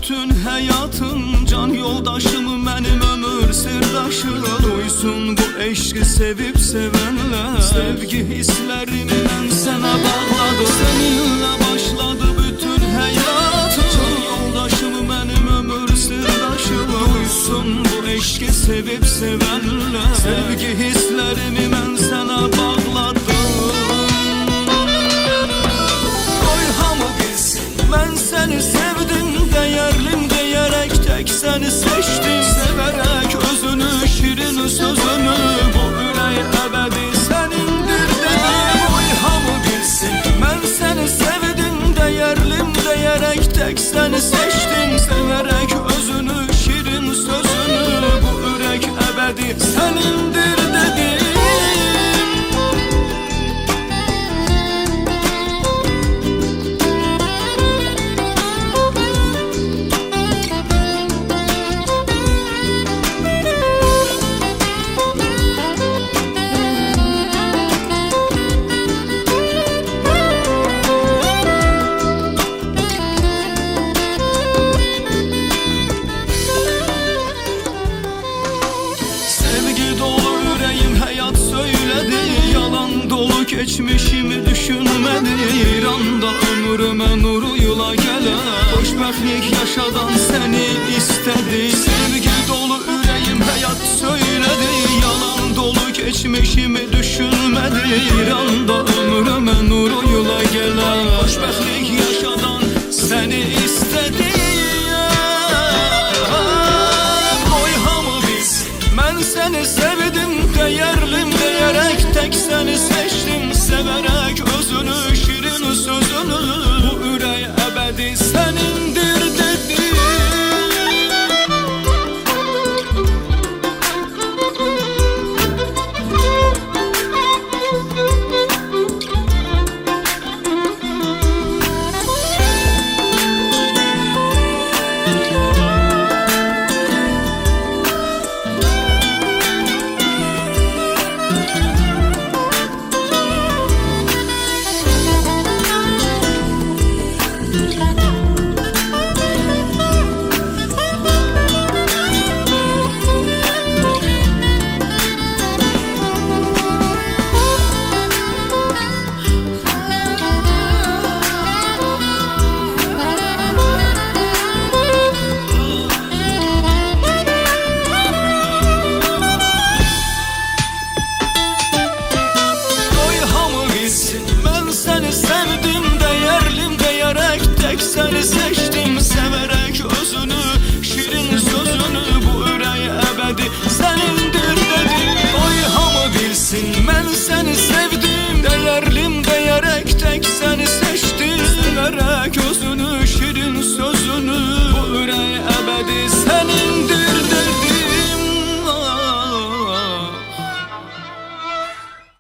bütün hayatım, can yoldaşım, benim ömür sırdaşım. Duysun bu eşki sevip sevenler, sevgi hislerimi ben sana bağladım. Seninle başladı bütün hayatım, can yoldaşım, benim ömür sırdaşım. Duysun bu eşki sevip sevenler, sevgi hislerimi ben sana bağladım. Ben seni sevdim, değerlim diyerek tek seni seçtim. Severek özünü, şirin sözünü, bu ürək əbədi senindir dedim. Oy hamı bilsin, ben seni sevdim, değerlim diyerek tek seni seçtim. Severek özünü, şirin sözünü, bu ürək əbədi senindir dedim. Geçmişimi düşünmedi, İranda ömrüme nuruyla gelen, xoşbəxtlik yaşadan seni istedi. Sevgi dolu ürəyim hayat söyledi, yalan dolu geçmişimi düşünmedi, İranda ömrüme nuruyla gelen, xoşbəxtlik yaşadan seni istedi. Oy hamı bilsin, ben seni sevdim, değerlim diyerek tek seni seçtim. Severek özünü, şirin sözünü, bu ürək əbədi senindir dedim. Seni seçtim, severek özünü, şirin sözünü, bu ürək əbədi senindir dedim. Oy hamı bilsin, ben seni sevdim, değerlim diyerek tek seni seçtim. Severek özünü, şirin